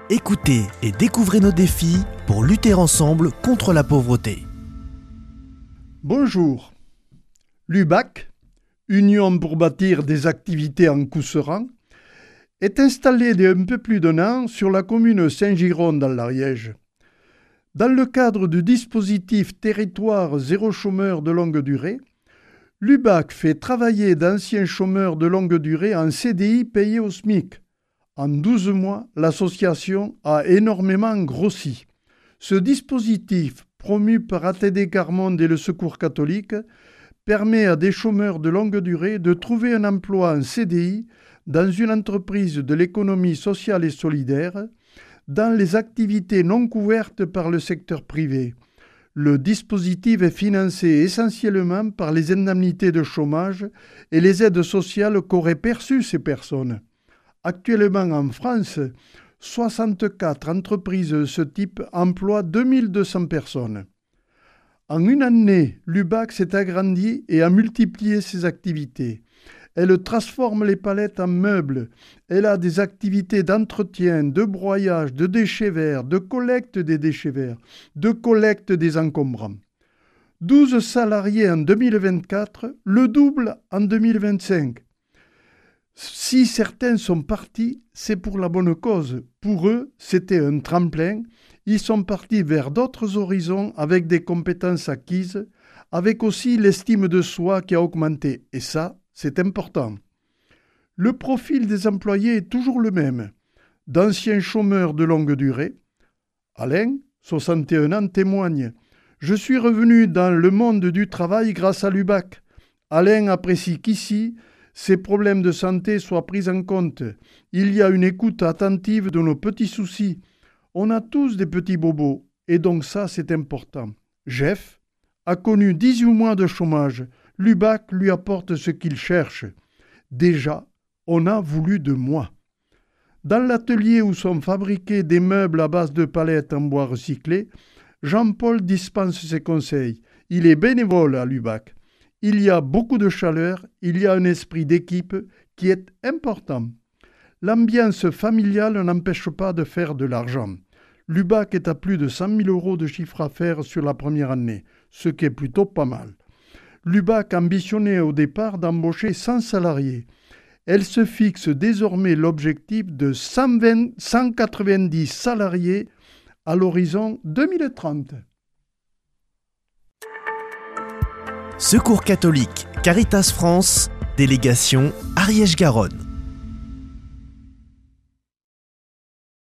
Écoutez et découvrez nos défis pour lutter ensemble contre la pauvreté. Bonjour. L'UBAC, Union pour bâtir des activités en Couserans, est installée il y a un peu plus d'un an sur la commune Saint-Giron dans l'Ariège. Dans le cadre du dispositif Territoire zéro chômeur de longue durée, l'UBAC fait travailler d'anciens chômeurs de longue durée en CDI payés au SMIC. En 12 mois, l'association a énormément grossi. Ce dispositif, promu par ATD Carmonde et le Secours catholique, permet à des chômeurs de longue durée de trouver un emploi en CDI dans une entreprise de l'économie sociale et solidaire, dans les activités non couvertes par le secteur privé. Le dispositif est financé essentiellement par les indemnités de chômage et les aides sociales qu'auraient perçues ces personnes. Actuellement en France, 64 entreprises de ce type emploient 2200 personnes. En une année, l'UBAC s'est agrandie et a multiplié ses activités. Elle transforme les palettes en meubles. Elle a des activités d'entretien, de broyage, de déchets verts, de collecte des déchets verts, de collecte des encombrants. 12 salariés en 2024, le double en 2025. Si certains sont partis, c'est pour la bonne cause. Pour eux, c'était un tremplin. Ils sont partis vers d'autres horizons avec des compétences acquises, avec aussi l'estime de soi qui a augmenté. Et ça, c'est important. Le profil des employés est toujours le même. D'anciens chômeurs de longue durée. Alain, 61 ans, témoigne. « Je suis revenu dans le monde du travail grâce à l'UBAC. Alain apprécie qu'ici, ces problèmes de santé soient pris en compte. Il y a une écoute attentive de nos petits soucis. On a tous des petits bobos, et donc ça, c'est important. Jeff a connu 18 mois de chômage. L'UBAC lui apporte ce qu'il cherche. Déjà, on a voulu de moi. Dans l'atelier où sont fabriqués des meubles à base de palettes en bois recyclé, Jean-Paul dispense ses conseils. Il est bénévole à l'UBAC. Il y a beaucoup de chaleur, il y a un esprit d'équipe qui est important. L'ambiance familiale n'empêche pas de faire de l'argent. L'UBAC est à plus de 100 000 € de chiffre d'affaires sur la première année, ce qui est plutôt pas mal. L'UBAC ambitionnait au départ d'embaucher 100 salariés. Elle se fixe désormais l'objectif de 190 salariés à l'horizon 2030. Secours catholique, Caritas France, délégation Ariège-Garonne.